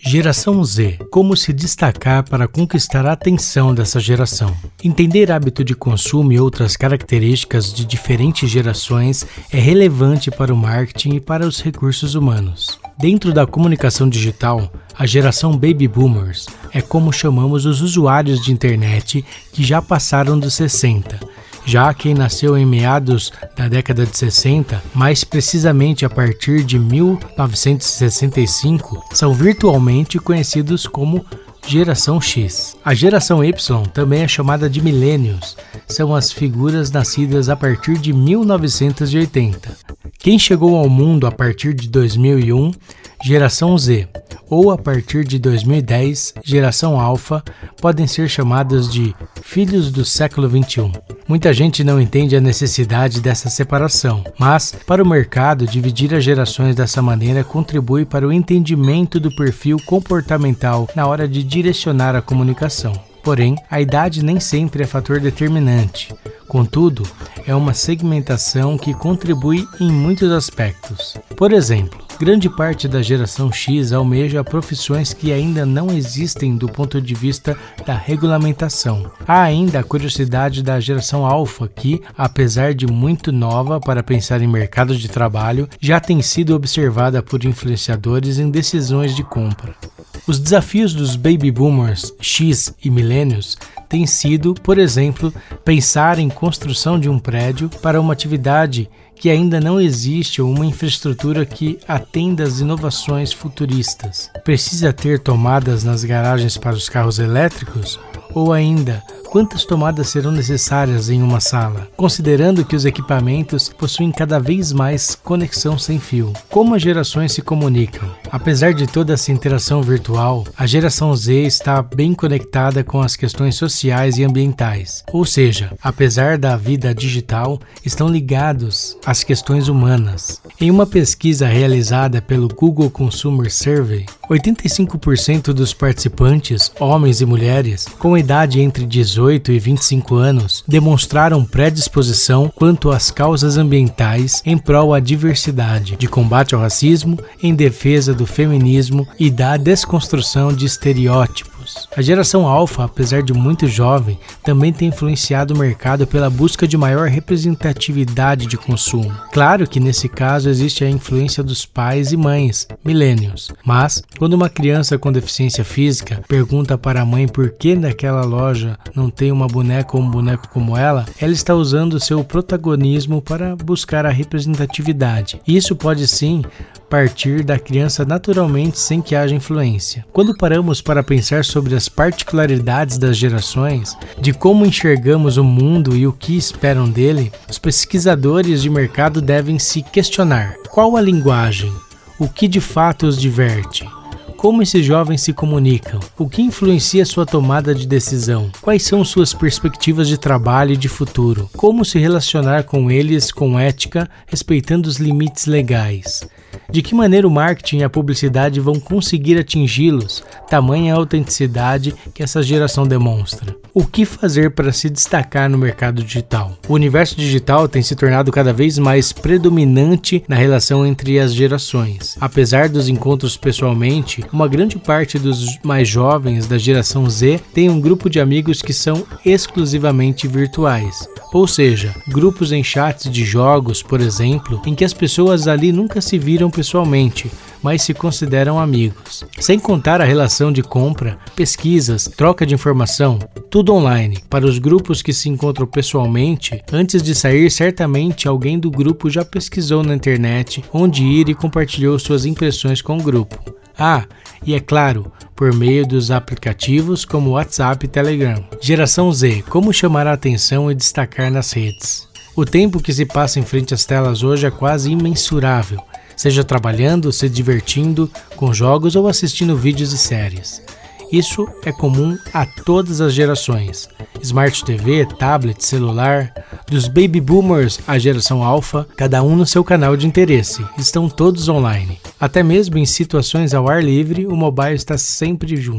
Geração Z. Como se destacar para conquistar a atenção dessa geração? Entender hábito de consumo e outras características de diferentes gerações é relevante para o marketing e para os recursos humanos. Dentro da comunicação digital, a geração Baby Boomers é como chamamos os usuários de internet que já passaram dos 60. Já quem nasceu em meados da década de 60, mais precisamente a partir de 1965, são virtualmente conhecidos como Geração X. A Geração Y também é chamada de Millennials, são as figuras nascidas a partir de 1980. Quem chegou ao mundo a partir de 2001, Geração Z, ou a partir de 2010, Geração Alpha, podem ser chamadas de filhos do século XXI. Muita gente não entende a necessidade dessa separação, mas, para o mercado, dividir as gerações dessa maneira contribui para o entendimento do perfil comportamental na hora de direcionar a comunicação. Porém, a idade nem sempre é fator determinante. Contudo, é uma segmentação que contribui em muitos aspectos. Por exemplo, grande parte da geração X almeja profissões que ainda não existem do ponto de vista da regulamentação. Há ainda a curiosidade da geração Alpha que, apesar de muito nova para pensar em mercado de trabalho, já tem sido observada por influenciadores em decisões de compra. Os desafios dos Baby Boomers X e Millennials têm sido, por exemplo, pensar em construção de um prédio para uma atividade que ainda não existe ou uma infraestrutura que atenda às inovações futuristas. Precisa ter tomadas nas garagens para os carros elétricos? Ou ainda, quantas tomadas serão necessárias em uma sala? Considerando que os equipamentos possuem cada vez mais conexão sem fio. Como as gerações se comunicam? Apesar de toda essa interação virtual, a geração Z está bem conectada com as questões sociais e ambientais. Ou seja, apesar da vida digital, estão ligados às questões humanas. Em uma pesquisa realizada pelo Google Consumer Survey, 85% dos participantes, homens e mulheres, com idade entre 18 e 25 anos, demonstraram predisposição quanto às causas ambientais em prol à diversidade, de combate ao racismo, em defesa do feminismo e da desconstrução de estereótipos. A geração Alpha, apesar de muito jovem, também tem influenciado o mercado pela busca de maior representatividade de consumo. Claro que nesse caso existe a influência dos pais e mães, millennials, mas quando uma criança com deficiência física pergunta para a mãe por que naquela loja não tem uma boneca ou um boneco como ela está usando seu protagonismo para buscar a representatividade. Isso pode sim partir da criança naturalmente sem que haja influência. Quando paramos para pensar sobre as particularidades das gerações, de como enxergamos o mundo e o que esperam dele, os pesquisadores de mercado devem se questionar: qual a linguagem? O que de fato os diverte? Como esses jovens se comunicam? O que influencia sua tomada de decisão? Quais são suas perspectivas de trabalho e de futuro? Como se relacionar com eles com ética, respeitando os limites legais? De que maneira o marketing e a publicidade vão conseguir atingi-los, tamanha a autenticidade que essa geração demonstra? O que fazer para se destacar no mercado digital? O universo digital tem se tornado cada vez mais predominante na relação entre as gerações. Apesar dos encontros pessoalmente, uma grande parte dos mais jovens da geração Z tem um grupo de amigos que são exclusivamente virtuais. Ou seja, grupos em chats de jogos, por exemplo, em que as pessoas ali nunca se viram pessoalmente, mas se consideram amigos. Sem contar a relação de compra, pesquisas, troca de informação, tudo online. Para os grupos que se encontram pessoalmente, antes de sair, certamente alguém do grupo já pesquisou na internet onde ir e compartilhou suas impressões com o grupo. E é claro, por meio dos aplicativos como WhatsApp e Telegram. Geração Z, como chamar a atenção e destacar nas redes? O tempo que se passa em frente às telas hoje é quase imensurável, seja trabalhando, se divertindo com jogos ou assistindo vídeos e séries. Isso é comum a todas as gerações. Smart TV, tablet, celular, dos Baby Boomers à geração Alpha, cada um no seu canal de interesse, estão todos online. Até mesmo em situações ao ar livre, o mobile está sempre junto.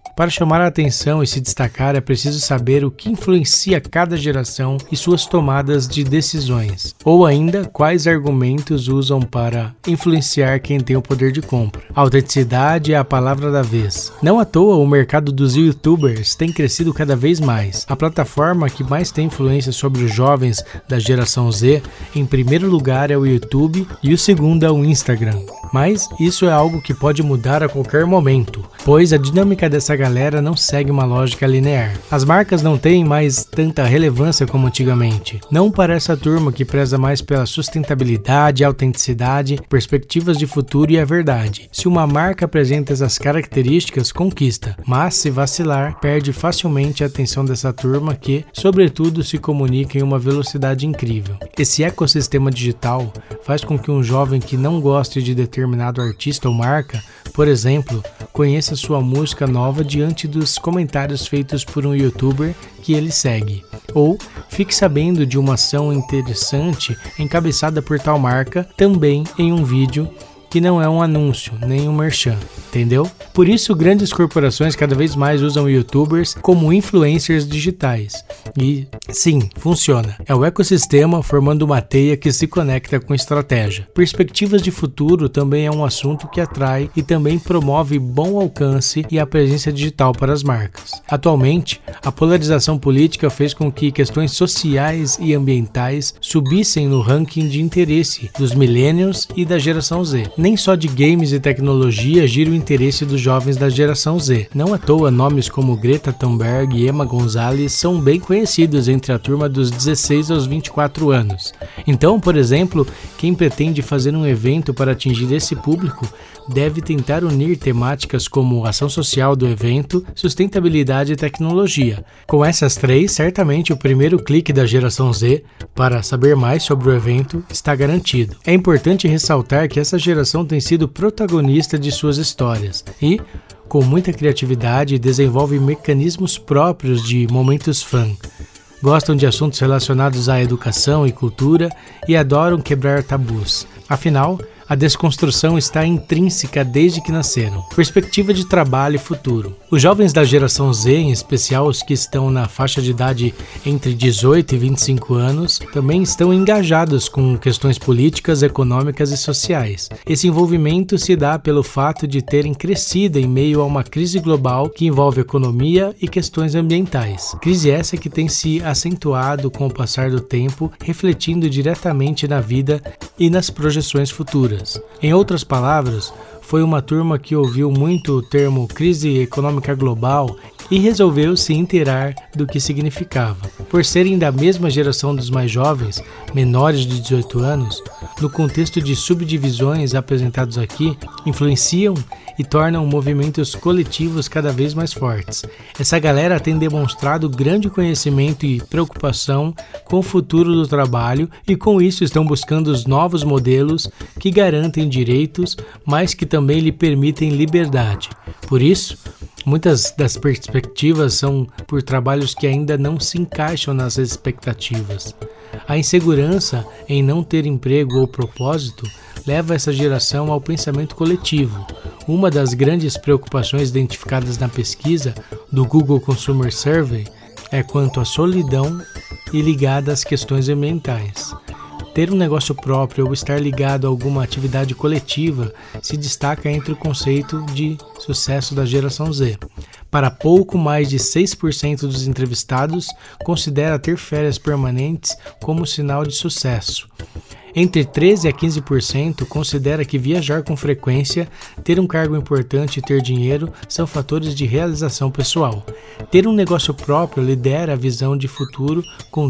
Para chamar a atenção e se destacar, é preciso saber o que influencia cada geração e suas tomadas de decisões, ou ainda quais argumentos usam para influenciar quem tem o poder de compra. A autenticidade é a palavra da vez. Não à toa, o mercado dos YouTubers tem crescido cada vez mais. A plataforma que mais tem influência sobre os jovens da geração Z, em primeiro lugar é o YouTube e o segundo é o Instagram. Mas isso é algo que pode mudar a qualquer momento, pois a dinâmica dessa galera não segue uma lógica linear. As marcas não têm mais tanta relevância como antigamente. Não para essa turma que preza mais pela sustentabilidade, autenticidade, perspectivas de futuro e a verdade. Se uma marca apresenta essas características, conquista, mas se vacilar, perde facilmente a atenção dessa turma que, sobretudo, se comunica em uma velocidade incrível. Esse ecossistema digital faz com que um jovem que não goste de determinado artista ou marca, por exemplo, conheça sua música nova diante dos comentários feitos por um youtuber que ele segue, ou fique sabendo de uma ação interessante encabeçada por tal marca também em um vídeo que não é um anúncio, nem um merchan, entendeu? Por isso, grandes corporações cada vez mais usam youtubers como influencers digitais. E sim, funciona. É o ecossistema formando uma teia que se conecta com estratégia. Perspectivas de futuro também é um assunto que atrai e também promove bom alcance e a presença digital para as marcas. Atualmente, a polarização política fez com que questões sociais e ambientais subissem no ranking de interesse dos millennials e da geração Z. Nem só de games e tecnologia gira o interesse dos jovens da geração Z. Não à toa, nomes como Greta Thunberg e Emma Gonzalez são bem conhecidos entre a turma dos 16 aos 24 anos. Então, por exemplo, quem pretende fazer um evento para atingir esse público deve tentar unir temáticas como ação social do evento, sustentabilidade e tecnologia. Com essas três, certamente o primeiro clique da geração Z para saber mais sobre o evento está garantido. É importante ressaltar que essa geração tem sido protagonista de suas histórias e, com muita criatividade, desenvolve mecanismos próprios de momentos fã. Gostam de assuntos relacionados à educação e cultura e adoram quebrar tabus. Afinal, a desconstrução está intrínseca desde que nasceram. Perspectiva de trabalho e futuro. Os jovens da geração Z, em especial os que estão na faixa de idade entre 18 e 25 anos, também estão engajados com questões políticas, econômicas e sociais. Esse envolvimento se dá pelo fato de terem crescido em meio a uma crise global que envolve economia e questões ambientais. Crise essa que tem se acentuado com o passar do tempo, refletindo diretamente na vida e nas projeções futuras. Em outras palavras, foi uma turma que ouviu muito o termo crise econômica global e resolveu se inteirar do que significava. Por serem da mesma geração dos mais jovens, menores de 18 anos, no contexto de subdivisões apresentados aqui, influenciam e tornam movimentos coletivos cada vez mais fortes. Essa galera tem demonstrado grande conhecimento e preocupação com o futuro do trabalho e com isso estão buscando os novos modelos que garantem direitos, mas que também lhe permitem liberdade. Por isso, muitas das perspectivas são por trabalhos que ainda não se encaixam nas expectativas. A insegurança em não ter emprego ou propósito leva essa geração ao pensamento coletivo. Uma das grandes preocupações identificadas na pesquisa do Google Consumer Survey é quanto à solidão e ligada às questões ambientais. Ter um negócio próprio ou estar ligado a alguma atividade coletiva se destaca entre o conceito de sucesso da geração Z. Para pouco mais de 6% dos entrevistados considera ter férias permanentes como sinal de sucesso. Entre 13% a 15% considera que viajar com frequência, ter um cargo importante e ter dinheiro são fatores de realização pessoal. Ter um negócio próprio lidera a visão de futuro com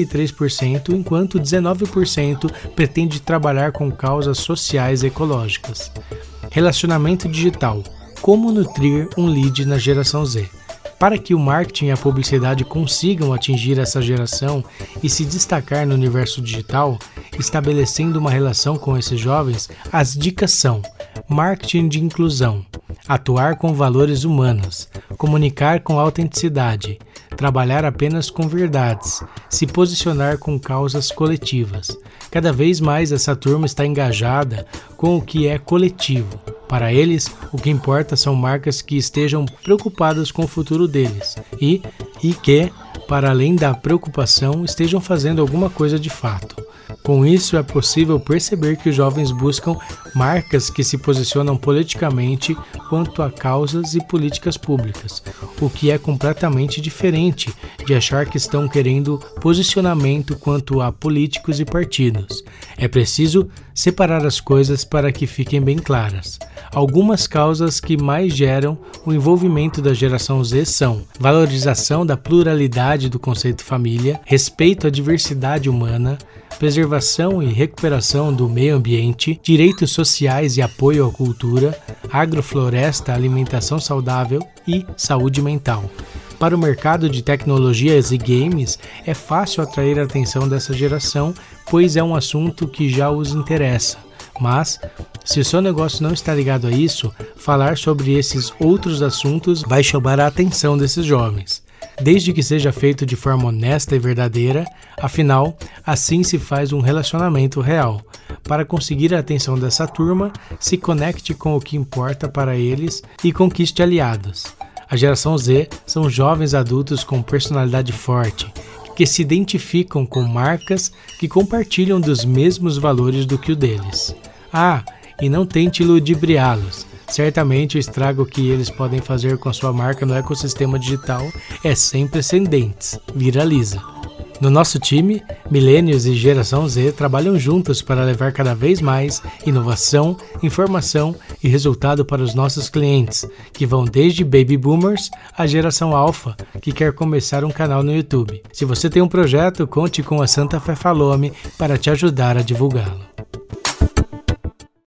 33%, enquanto 19% pretende trabalhar com causas sociais e ecológicas. Relacionamento digital. Como nutrir um lead na geração Z? Para que o marketing e a publicidade consigam atingir essa geração e se destacar no universo digital, estabelecendo uma relação com esses jovens, as dicas são: marketing de inclusão, atuar com valores humanos, comunicar com autenticidade, trabalhar apenas com verdades, se posicionar com causas coletivas. Cada vez mais essa turma está engajada com o que é coletivo. Para eles, o que importa são marcas que estejam preocupadas com o futuro deles e que, para além da preocupação, estejam fazendo alguma coisa de fato. Com isso, é possível perceber que os jovens buscam marcas que se posicionam politicamente quanto a causas e políticas públicas, o que é completamente diferente de achar que estão querendo posicionamento quanto a políticos e partidos. É preciso separar as coisas para que fiquem bem claras. Algumas causas que mais geram o envolvimento da geração Z são valorização da pluralidade do conceito família, respeito à diversidade humana, preservação e recuperação do meio ambiente, direitos sociais e apoio à cultura, agrofloresta, alimentação saudável e saúde mental. Para o mercado de tecnologias e games, é fácil atrair a atenção dessa geração, pois é um assunto que já os interessa. Mas, se o seu negócio não está ligado a isso, falar sobre esses outros assuntos vai chamar a atenção desses jovens. Desde que seja feito de forma honesta e verdadeira, afinal, assim se faz um relacionamento real. Para conseguir a atenção dessa turma, se conecte com o que importa para eles e conquiste aliados. A geração Z são jovens adultos com personalidade forte, que se identificam com marcas que compartilham dos mesmos valores do que o deles. E não tente ludibriá-los. Certamente o estrago que eles podem fazer com a sua marca no ecossistema digital é sem precedentes. Viraliza. No nosso time, Millennials e Geração Z trabalham juntos para levar cada vez mais inovação, informação e resultado para os nossos clientes, que vão desde Baby Boomers à Geração Alpha, que quer começar um canal no YouTube. Se você tem um projeto, conte com a Santa Fé Falou-me para te ajudar a divulgá-lo.